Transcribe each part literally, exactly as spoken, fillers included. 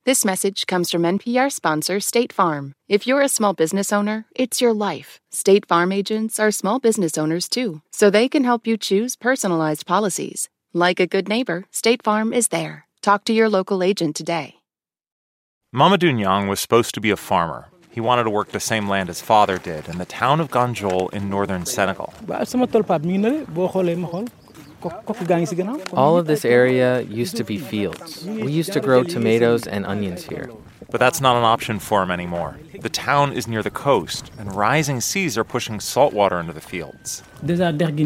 This message comes from N P R sponsor State Farm. If you're a small business owner, it's your life. State Farm agents are small business owners too, so they can help you choose personalized policies. Like a good neighbor, State Farm is there. Talk to your local agent today. Mamadou Niang was supposed to be a farmer. He wanted to work the same land his father did in the town of Ganjol in northern Senegal. All of this area used to be fields. We used to grow tomatoes and onions here. But that's not an option for him anymore. The town is near the coast, and rising seas are pushing salt water into the fields. The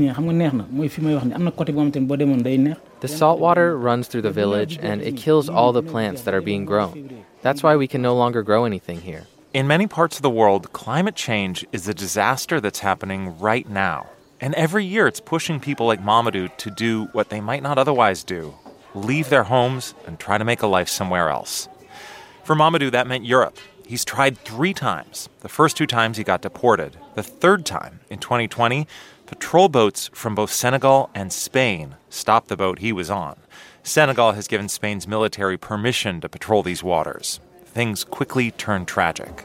salt water runs through the village, and it kills all the plants that are being grown. That's why we can no longer grow anything here. In many parts of the world, climate change is a disaster that's happening right now. And every year it's pushing people like Mamadou to do what they might not otherwise do, leave their homes and try to make a life somewhere else. For Mamadou, that meant Europe. He's tried three times. The first two times he got deported. The third time, in twenty twenty, patrol boats from both Senegal and Spain stopped the boat he was on. Senegal has given Spain's military permission to patrol these waters. Things quickly turned tragic.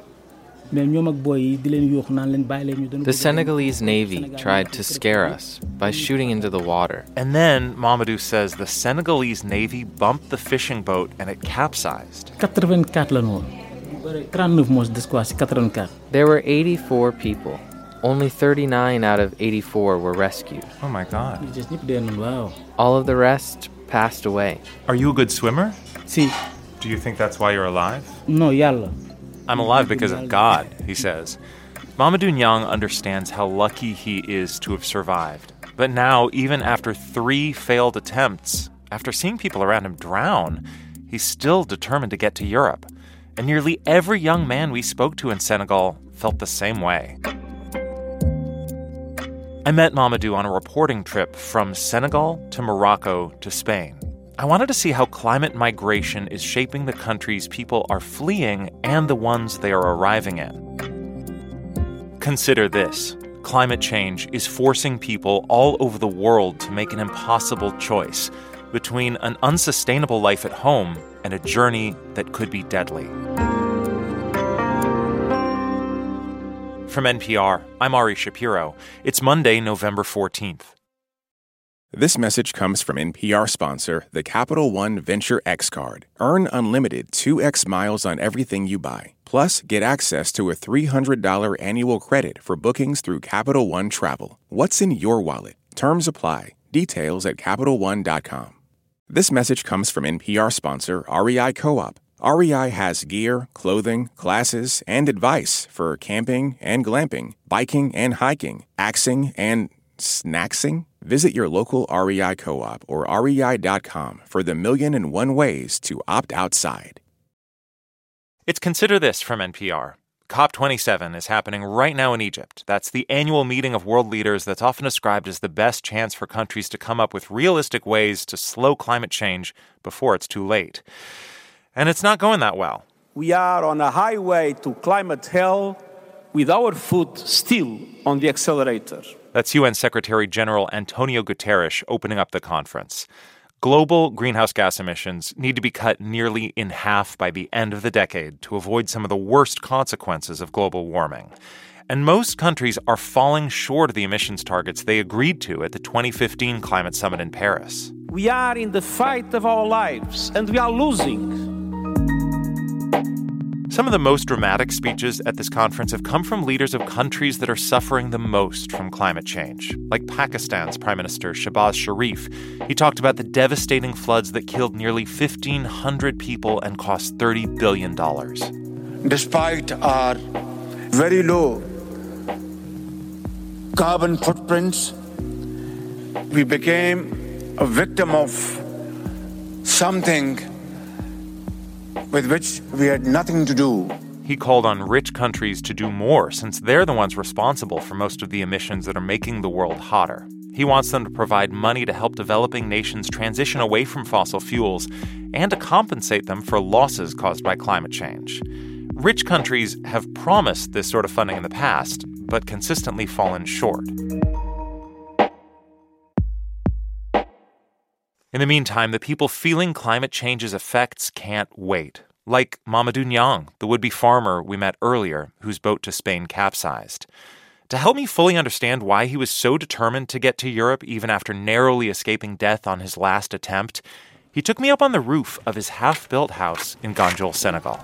The Senegalese Navy tried to scare us by shooting into the water. And then, Mamadou says, the Senegalese Navy bumped the fishing boat and it capsized. There were eighty-four people. Only thirty-nine out of eighty-four were rescued. Oh my God. All of the rest passed away. Are you a good swimmer? Si. Do you think that's why you're alive? No, yalla. I'm alive because of God, he says. Mamadou Niang understands how lucky he is to have survived. But now, even after three failed attempts, after seeing people around him drown, he's still determined to get to Europe. And nearly every young man we spoke to in Senegal felt the same way. I met Mamadou on a reporting trip from Senegal to Morocco to Spain. I wanted to see how climate migration is shaping the countries people are fleeing and the ones they are arriving in. Consider this. Climate change is forcing people all over the world to make an impossible choice between an unsustainable life at home and a journey that could be deadly. From N P R, I'm Ari Shapiro. It's Monday, November fourteenth. This message comes from N P R sponsor, the Capital One Venture X Card. Earn unlimited two x miles on everything you buy. Plus, get access to a three hundred dollars annual credit for bookings through Capital One Travel. What's in your wallet? Terms apply. Details at Capital One dot com. This message comes from N P R sponsor, R E I Co-op. R E I has gear, clothing, classes, and advice for camping and glamping, biking and hiking, axing and snacksing. Visit your local R E I Co-op or R E I dot com for the million and one ways to opt outside. It's Consider This from N P R. COP twenty-seven is happening right now in Egypt. That's the annual meeting of world leaders that's often described as the best chance for countries to come up with realistic ways to slow climate change before it's too late. And it's not going that well. We are on a highway to climate hell with our foot still on the accelerator. That's U N Secretary General Antonio Guterres opening up the conference. Global greenhouse gas emissions need to be cut nearly in half by the end of the decade to avoid some of the worst consequences of global warming. And most countries are falling short of the emissions targets they agreed to at the twenty fifteen climate summit in Paris. We are in the fight of our lives, and we are losing. Some of the most dramatic speeches at this conference have come from leaders of countries that are suffering the most from climate change, like Pakistan's Prime Minister Shehbaz Sharif. He talked about the devastating floods that killed nearly fifteen hundred people and cost thirty billion dollars. Despite our very low carbon footprints, we became a victim of something with which we had nothing to do. He called on rich countries to do more since they're the ones responsible for most of the emissions that are making the world hotter. He wants them to provide money to help developing nations transition away from fossil fuels and to compensate them for losses caused by climate change. Rich countries have promised this sort of funding in the past, but consistently fallen short. In the meantime, the people feeling climate change's effects can't wait. like Mamadou Niang, the would-be farmer we met earlier whose boat to Spain capsized. To help me fully understand why he was so determined to get to Europe even after narrowly escaping death on his last attempt, he took me up on the roof of his half-built house in Gandiol, Senegal.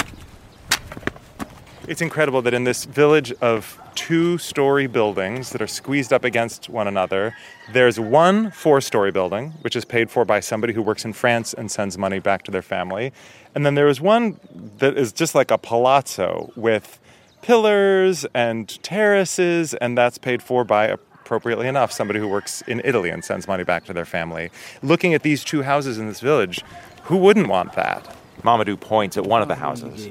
It's incredible that in this village of two-story buildings that are squeezed up against one another, there's one four-story building, which is paid for by somebody who works in France and sends money back to their family. And then there is one that is just like a palazzo with pillars and terraces, and that's paid for by, appropriately enough, somebody who works in Italy and sends money back to their family. Looking at these two houses in this village, who wouldn't want that? Mamadou points at one of the houses.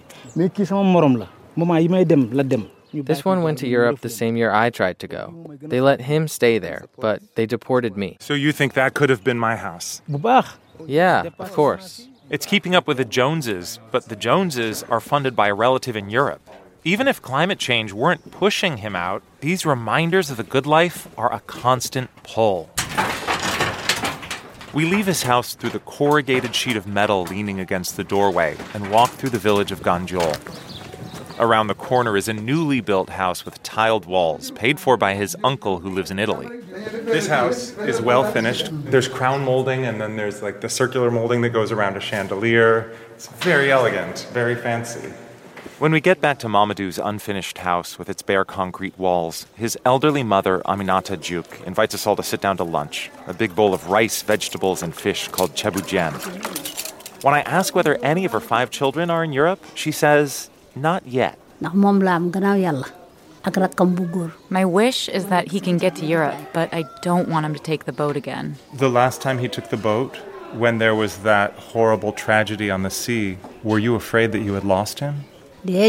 This one went to Europe the same year I tried to go. They let him stay there, but they deported me. So you think that could have been my house? Yeah, of course. It's keeping up with the Joneses, but the Joneses are funded by a relative in Europe. Even if climate change weren't pushing him out, these reminders of the good life are a constant pull. We leave his house through the corrugated sheet of metal leaning against the doorway and walk through the village of Gandiol. Around the corner is a newly built house with tiled walls, paid for by his uncle who lives in Italy. This house is well finished. There's crown molding, and then there's like the circular molding that goes around a chandelier. It's very elegant, very fancy. When we get back to Mamadou's unfinished house with its bare concrete walls, his elderly mother, Aminata Diouk, invites us all to sit down to lunch, a big bowl of rice, vegetables, and fish called cebujian. When I ask whether any of her five children are in Europe, she says, not yet. My wish is that he can get to Europe, but I don't want him to take the boat again. The last time he took the boat, when there was that horrible tragedy on the sea, were you afraid that you had lost him? I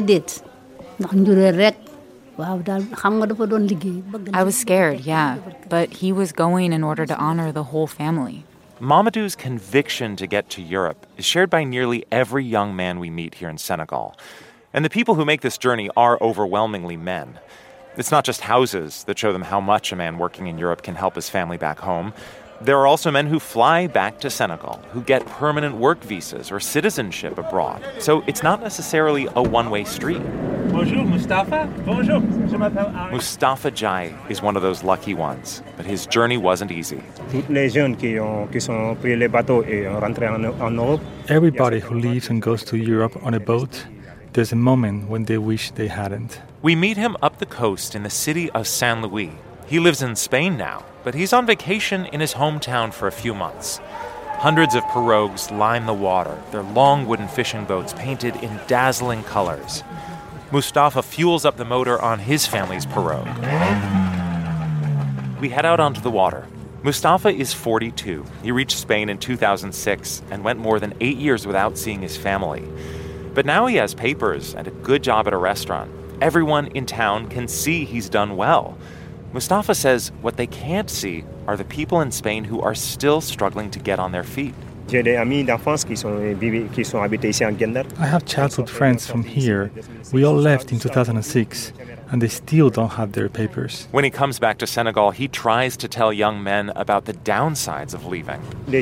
was scared, yeah, but he was going in order to honor the whole family. Mamadou's conviction to get to Europe is shared by nearly every young man we meet here in Senegal. And the people who make this journey are overwhelmingly men. It's not just houses that show them how much a man working in Europe can help his family back home. There are also men who fly back to Senegal, who get permanent work visas or citizenship abroad. So it's not necessarily a one-way street. Bonjour, Mustafa. Bonjour. Mustafa Jai is one of those lucky ones, but his journey wasn't easy. Everybody who leaves and goes to Europe on a boat, there's a moment when they wish they hadn't. We meet him up the coast in the city of Saint Louis. He lives in Spain now, but he's on vacation in his hometown for a few months. Hundreds of pirogues line the water, their long wooden fishing boats painted in dazzling colors. Mustafa fuels up the motor on his family's pirogue. We head out onto the water. Mustafa is forty-two. He reached Spain in two thousand six and went more than eight years without seeing his family. But now he has papers and a good job at a restaurant. Everyone in town can see he's done well. Mustafa says what they can't see are the people in Spain who are still struggling to get on their feet. I have childhood friends from here. We all left in two thousand six, and they still don't have their papers. When he comes back to Senegal, he tries to tell young men about the downsides of leaving.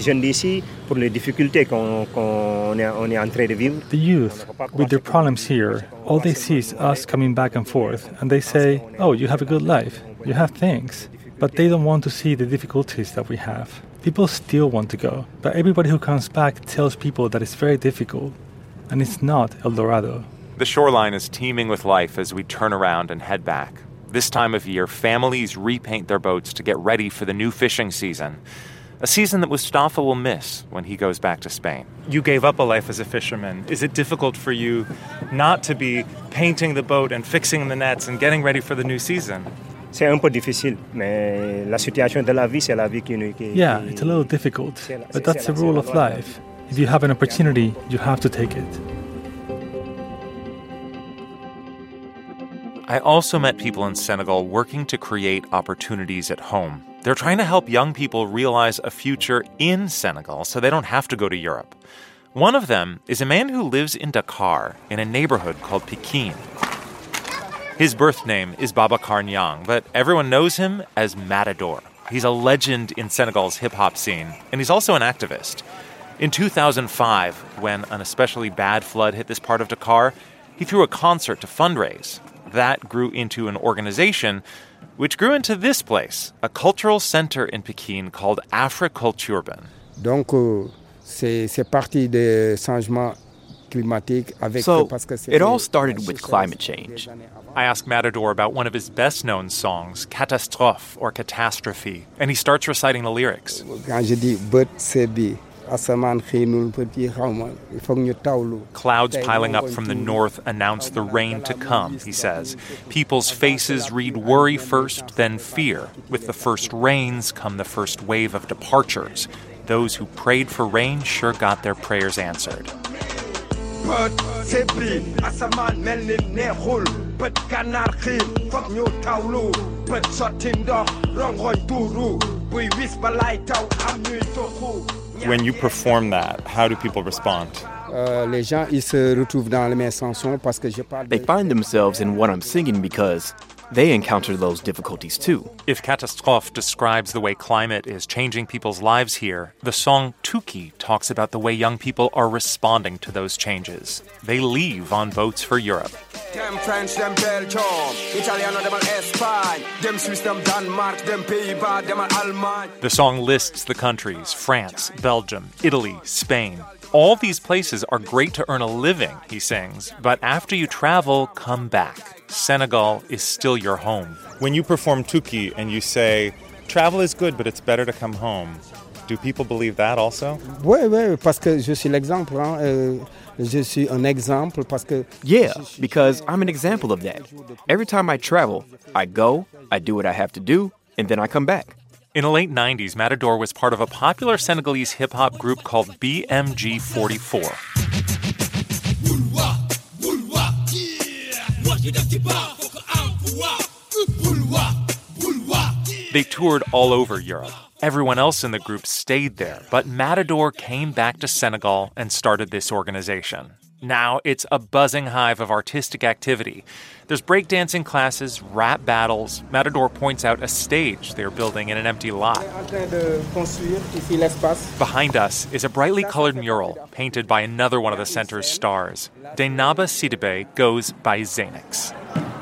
The youth, with their problems here, all they see is us coming back and forth, and they say, oh, you have a good life, you have things. But they don't want to see the difficulties that we have. People still want to go, but everybody who comes back tells people that it's very difficult, and it's not El Dorado. The shoreline is teeming with life as we turn around and head back. This time of year, families repaint their boats to get ready for the new fishing season, a season that Mustafa will miss when he goes back to Spain. You gave up a life as a fisherman. Is it difficult for you not to be painting the boat and fixing the nets and getting ready for the new season? Yeah, it's a little difficult, but that's the rule of life. If you have an opportunity, you have to take it. I also met people in Senegal working to create opportunities at home. They're trying to help young people realize a future in Senegal so they don't have to go to Europe. One of them is a man who lives in Dakar, in a neighborhood called Pikine. His birth name is Babacar Niang, but everyone knows him as Matador. He's a legend in Senegal's hip-hop scene, and he's also an activist. In two thousand five, when an especially bad flood hit this part of Dakar, he threw a concert to fundraise. That grew into an organization, which grew into this place, a cultural center in Pekin called Afro-Culturban. Donc, c'est c'est parti des changements climatiques avec. So, it all started with climate change. I ask Matador about one of his best-known songs, Catastrophe or Catastrophe, and he starts reciting the lyrics. Quand je dis bët c'est bi. Clouds piling up from the north announce the rain to come, he says. People's faces read worry first, then fear. With the first rains come the first wave of departures. Those who prayed for rain sure got their prayers answered. When you perform that, how do people respond? They find themselves in what I'm singing because they encounter those difficulties too. If Catastrophe describes the way climate is changing people's lives here, the song Tuki talks about the way young people are responding to those changes. They leave on boats for Europe. Them French, them Belgium, Italiano, them Espagne, them Swiss, them Denmark, them Pays-Bas, them Allemagne. The song lists the countries, France, Belgium, Italy, Spain. All these places are great to earn a living, he sings, but after you travel, come back. Senegal is still your home. When you perform Tuki and you say, travel is good, but it's better to come home, do people believe that also? Oui, oui, parce que je suis l'exemple. Hein. Euh, je suis un exemple parce que. Yeah, because I'm an example of that. Every time I travel, I go, I do what I have to do, and then I come back. In the late nineties, Matador was part of a popular Senegalese hip-hop group called B M G forty-four. They toured all over Europe. Everyone else in the group stayed there, but Matador came back to Senegal and started this organization. Now it's a buzzing hive of artistic activity. There's breakdancing classes, rap battles. Matador points out a stage they're building in an empty lot. Behind us is a brightly colored mural painted by another one of the center's stars. Deynaba Sidibe goes by Xenix.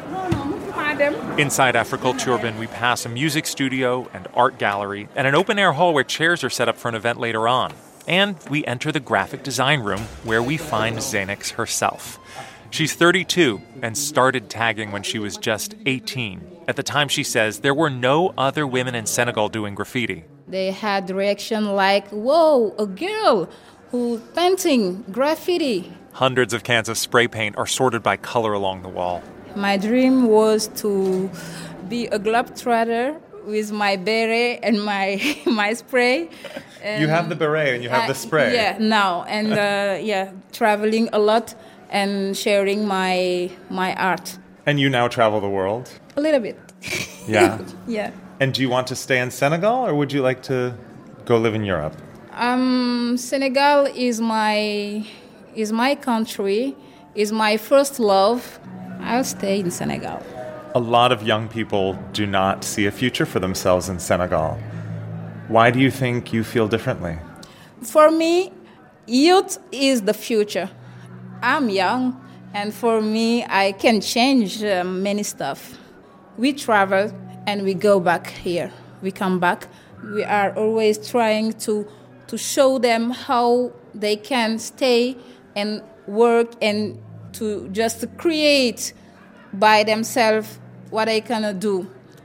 Inside Afro-Culturban, we pass a music studio and art gallery and an open-air hall where chairs are set up for an event later on. And we enter the graphic design room where we find Xenix herself. She's thirty-two and started tagging when she was just eighteen. At the time, she says, there were no other women in Senegal doing graffiti. They had reaction like, whoa, a girl who painting graffiti. Hundreds of cans of spray paint are sorted by color along the wall. My dream was to be a globetrotter with my beret and my my spray. And you have the beret and you have uh, the spray. Yeah, now. And uh, yeah, traveling a lot and sharing my my art. And you now travel the world? A little bit. Yeah? Yeah. And do you want to stay in Senegal or would you like to go live in Europe? Um, Senegal is my is my country, is my first love. I'll stay in Senegal. A lot of young people do not see a future for themselves in Senegal. Why do you think you feel differently? For me, youth is the future. I'm young, and for me, I can change uh, many stuff. We travel, and we go back here. We come back. We are always trying to, to show them how they can stay and work and to just create by themselves what they can do.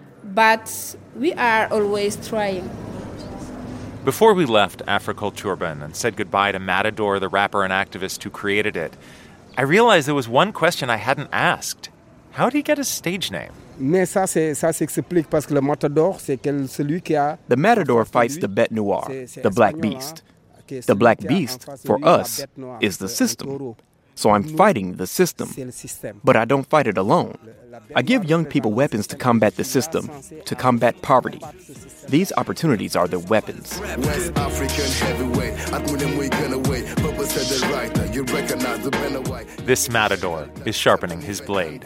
But we are always trying. Before we left Afro-Culturban and said goodbye to Matador, the rapper and activist who created it, I realized there was one question I hadn't asked. How did he get his stage name? Mais ça, ça s'explique parce que le Matador, c'est celui qui a... The Matador fights the Bête Noire, the Black Beast. The Black Beast, for us, is the system. So I'm fighting the system, but I don't fight it alone. I give young people weapons to combat the system, to combat poverty. These opportunities are the weapons. This Matador is sharpening his blade.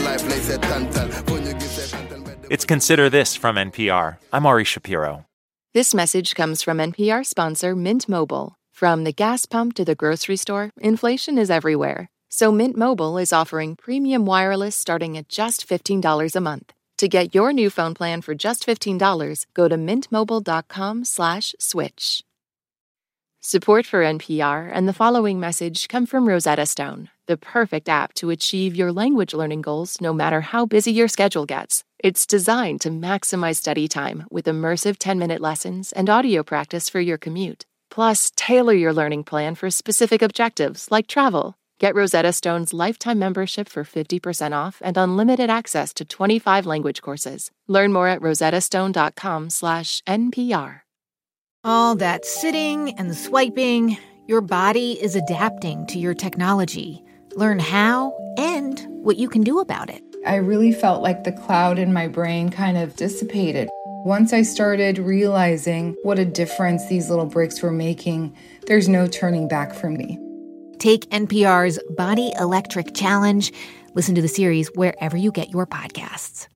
It's Consider This from N P R. I'm Ari Shapiro. This message comes from N P R sponsor Mint Mobile. From the gas pump to the grocery store, inflation is everywhere. So Mint Mobile is offering premium wireless starting at just fifteen dollars a month. To get your new phone plan for just fifteen dollars, go to mintmobile.com slash switch. Support for N P R and the following message come from Rosetta Stone, the perfect app to achieve your language learning goals no matter how busy your schedule gets. It's designed to maximize study time with immersive ten-minute lessons and audio practice for your commute. Plus, tailor your learning plan for specific objectives like travel. Get Rosetta Stone's lifetime membership for fifty percent off and unlimited access to twenty-five language courses. Learn more at rosettastone.com slash NPR. All that sitting and swiping, your body is adapting to your technology. Learn how and what you can do about it. I really felt like the cloud in my brain kind of dissipated. Once I started realizing what a difference these little breaks were making, there's no turning back for me. Take N P R's Body Electric Challenge. Listen to the series wherever you get your podcasts.